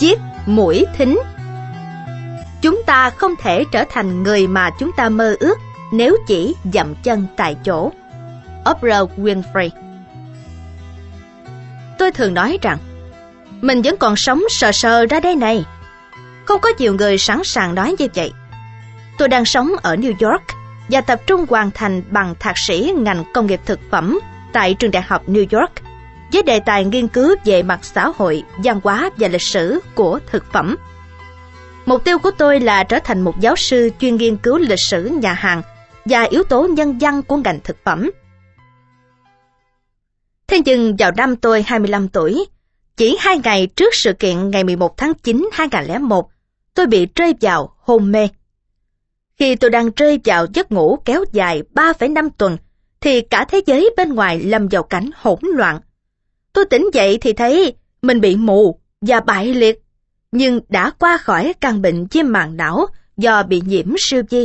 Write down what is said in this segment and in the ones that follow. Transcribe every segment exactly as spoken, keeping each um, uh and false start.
chiếc mũi thính. Chúng ta không thể trở thành người mà chúng ta mơ ước nếu chỉ dậm chân tại chỗ. Oprah Winfrey. Tôi thường nói rằng, mình vẫn còn sống sờ sờ ra đây này. Không có nhiều người sẵn sàng nói như vậy. Tôi đang sống ở New York và tập trung hoàn thành bằng thạc sĩ ngành công nghiệp thực phẩm tại trường đại học New York với đề tài nghiên cứu về mặt xã hội, văn hóa và lịch sử của thực phẩm. Mục tiêu của tôi là trở thành một giáo sư chuyên nghiên cứu lịch sử nhà hàng và yếu tố nhân văn của ngành thực phẩm. Thế nhưng vào năm tôi hai mươi lăm tuổi, chỉ hai ngày trước sự kiện ngày mười một tháng chín năm hai nghìn không trăm lẻ một, tôi bị rơi vào hôn mê. Khi tôi đang rơi vào giấc ngủ kéo dài ba phẩy năm tuần, thì cả thế giới bên ngoài lâm vào cảnh hỗn loạn. Tôi tỉnh dậy thì thấy mình bị mù và bại liệt, nhưng đã qua khỏi căn bệnh viêm màng não do bị nhiễm siêu vi.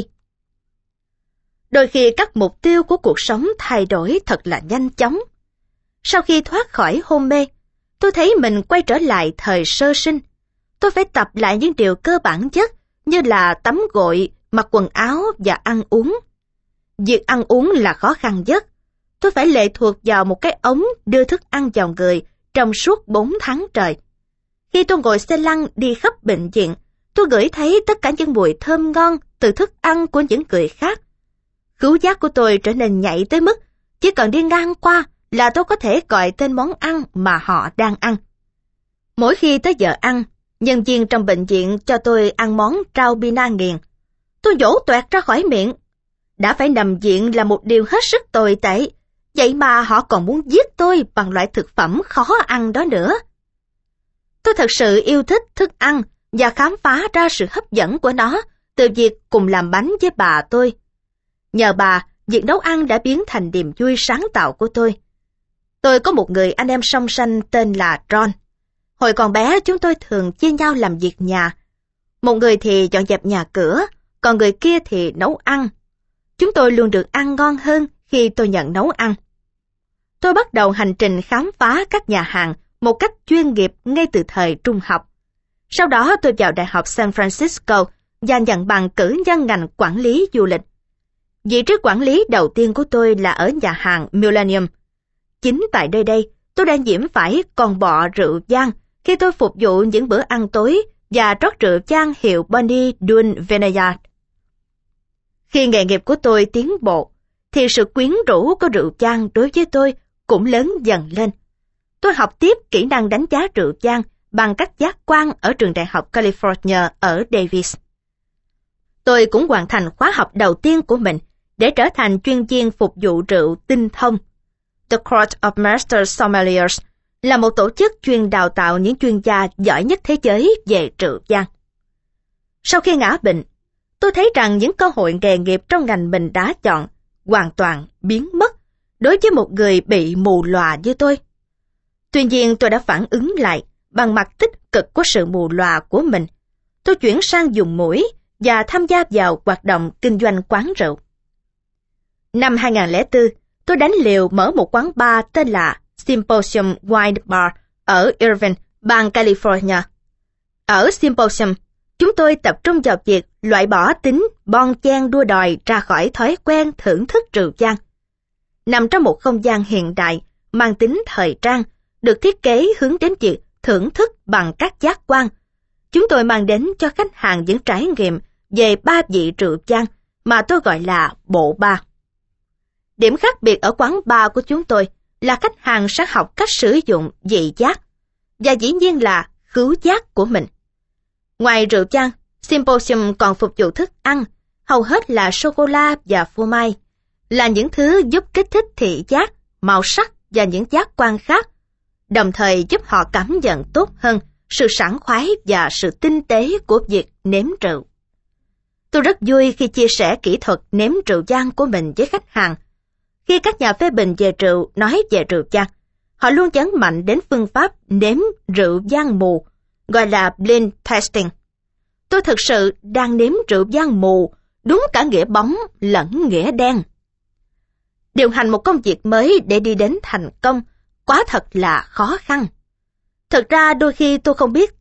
Đôi khi các mục tiêu của cuộc sống thay đổi thật là nhanh chóng. Sau khi thoát khỏi hôn mê, tôi thấy mình quay trở lại thời sơ sinh. Tôi phải tập lại những điều cơ bản nhất như là tắm gội, mặc quần áo và ăn uống. Việc ăn uống là khó khăn nhất. Tôi phải lệ thuộc vào một cái ống đưa thức ăn vào người trong suốt bốn tháng trời. Khi tôi ngồi xe lăn đi khắp bệnh viện, tôi ngửi thấy tất cả những mùi thơm ngon từ thức ăn của những người khác. Khứu giác của tôi trở nên nhạy tới mức chỉ cần đi ngang qua là tôi có thể gọi tên món ăn mà họ đang ăn. Mỗi khi tới giờ ăn, nhân viên trong bệnh viện cho tôi ăn món rau bina nghiền. Tôi vỗ toẹt ra khỏi miệng. Đã phải nằm viện là một điều hết sức tồi tệ, vậy mà họ còn muốn giết tôi bằng loại thực phẩm khó ăn đó nữa. Tôi thật sự yêu thích thức ăn và khám phá ra sự hấp dẫn của nó từ việc cùng làm bánh với bà tôi. Nhờ bà, việc nấu ăn đã biến thành niềm vui sáng tạo của tôi. Tôi có một người anh em song sanh tên là John. Hồi còn bé chúng tôi thường chia nhau làm việc nhà. Một người thì dọn dẹp nhà cửa, còn người kia thì nấu ăn. Chúng tôi luôn được ăn ngon hơn khi tôi nhận nấu ăn. Tôi bắt đầu hành trình khám phá các nhà hàng một cách chuyên nghiệp ngay từ thời trung học. Sau đó tôi vào Đại học San Francisco và nhận bằng cử nhân ngành quản lý du lịch. Vị trí quản lý đầu tiên của tôi là ở nhà hàng Millennium. Chính tại nơi đây, tôi đã nhiễm phải con bọ rượu vang khi tôi phục vụ những bữa ăn tối và rót rượu vang hiệu Bonnie Doon Vineyard. Khi nghề nghiệp của tôi tiến bộ, thì sự quyến rũ của rượu vang đối với tôi cũng lớn dần lên. Tôi học tiếp kỹ năng đánh giá rượu vang bằng các giác quan ở trường đại học California ở Davis. Tôi cũng hoàn thành khóa học đầu tiên của mình để trở thành chuyên viên phục vụ rượu tinh thông. The Court of Master Sommeliers là một tổ chức chuyên đào tạo những chuyên gia giỏi nhất thế giới về rượu vang. Sau khi ngã bệnh, tôi thấy rằng những cơ hội nghề nghiệp trong ngành mình đã chọn hoàn toàn biến mất đối với một người bị mù lòa như tôi. Tuy nhiên tôi đã phản ứng lại bằng mặt tích cực của sự mù lòa của mình. Tôi chuyển sang dùng mũi và tham gia vào hoạt động kinh doanh quán rượu. Năm hai nghìn không trăm lẻ bốn, tôi đánh liều mở một quán bar tên là Symposium Wine Bar ở Irvine, bang California. Ở Symposium, chúng tôi tập trung vào việc loại bỏ tính bon chen đua đòi ra khỏi thói quen thưởng thức rượu vang. Nằm trong một không gian hiện đại, mang tính thời trang, được thiết kế hướng đến việc thưởng thức bằng các giác quan. Chúng tôi mang đến cho khách hàng những trải nghiệm về ba vị rượu vang mà tôi gọi là bộ ba. Điểm khác biệt ở quán bar của chúng tôi là khách hàng sẽ học cách sử dụng vị giác, và dĩ nhiên là khứu giác của mình. Ngoài rượu vang, Symposium còn phục vụ thức ăn, hầu hết là sô-cô-la và phô mai, là những thứ giúp kích thích thị giác, màu sắc và những giác quan khác, đồng thời giúp họ cảm nhận tốt hơn sự sảng khoái và sự tinh tế của việc nếm rượu. Tôi rất vui khi chia sẻ kỹ thuật nếm rượu vang của mình với khách hàng. Khi các nhà phê bình về rượu nói về rượu vang, họ luôn nhấn mạnh đến phương pháp nếm rượu vang mù, gọi là blind tasting. Tôi thực sự đang nếm rượu vang mù, đúng cả nghĩa bóng lẫn nghĩa đen. Điều hành một công việc mới để đi đến thành công, quá thật là khó khăn. Thực ra đôi khi tôi không biết chắc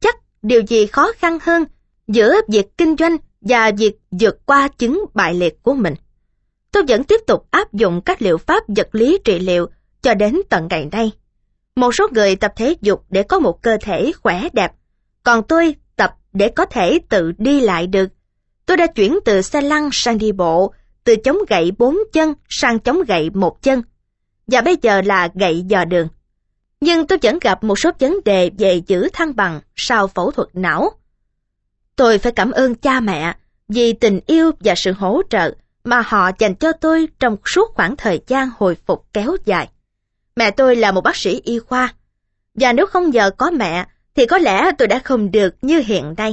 điều gì khó khăn hơn giữa việc kinh doanh và việc vượt qua chứng bại liệt của mình. Tôi vẫn tiếp tục áp dụng các liệu pháp vật lý trị liệu cho đến tận ngày nay. Một số người tập thể dục để có một cơ thể khỏe đẹp, còn tôi tập để có thể tự đi lại được. Tôi đã chuyển từ xe lăn sang đi bộ, từ chống gậy bốn chân sang chống gậy một chân, và bây giờ là gậy dò đường. Nhưng tôi vẫn gặp một số vấn đề về giữ thăng bằng sau phẫu thuật não. Tôi phải cảm ơn cha mẹ vì tình yêu và sự hỗ trợ mà họ dành cho tôi trong suốt khoảng thời gian hồi phục kéo dài. Mẹ tôi là một bác sĩ y khoa, và nếu không nhờ có mẹ thì có lẽ tôi đã không được như hiện nay.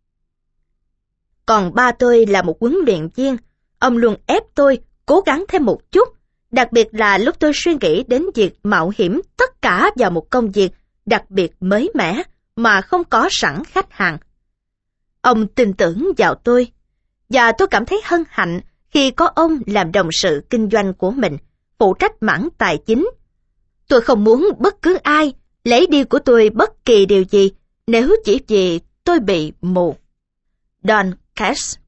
Còn ba tôi là một huấn luyện viên, ông luôn ép tôi cố gắng thêm một chút, đặc biệt là lúc tôi suy nghĩ đến việc mạo hiểm tất cả vào một công việc đặc biệt mới mẻ mà không có sẵn khách hàng. Ông tin tưởng vào tôi, và tôi cảm thấy hân hạnh khi có ông làm đồng sự kinh doanh của mình, phụ trách mảng tài chính. Tôi không muốn bất cứ ai lấy đi của tôi bất kỳ điều gì nếu chỉ vì tôi bị mù. Don Cash.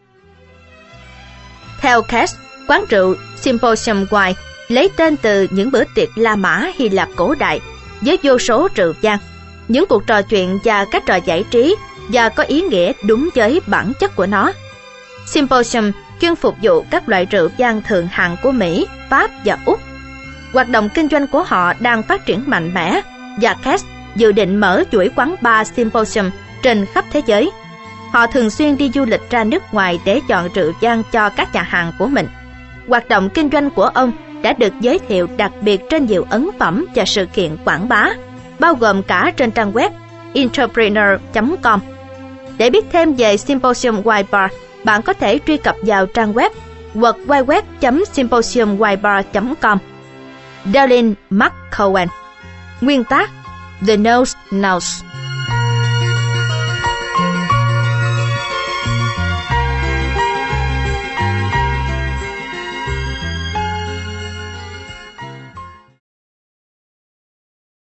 Theo Cash, quán rượu Symposium Wine lấy tên từ những bữa tiệc La Mã Hy Lạp cổ đại với vô số rượu vang, những cuộc trò chuyện và các trò giải trí, và có ý nghĩa đúng với bản chất của nó. Symposium chuyên phục vụ các loại rượu vang thượng hạng của Mỹ, Pháp và Úc. Hoạt động kinh doanh của họ đang phát triển mạnh mẽ, và Cash dự định mở chuỗi quán bar Symposium trên khắp thế giới. Họ thường xuyên đi du lịch ra nước ngoài để chọn rượu vang cho các nhà hàng của mình. Hoạt động kinh doanh của ông đã được giới thiệu đặc biệt trên nhiều ấn phẩm và sự kiện quảng bá, bao gồm cả trên trang web entrepreneur chấm com. Để biết thêm về Symposium Wine Bar, bạn có thể truy cập vào trang web w w w chấm symposium wine bar chấm com. Darlene McCowan. Nguyên tác The Nose Knows.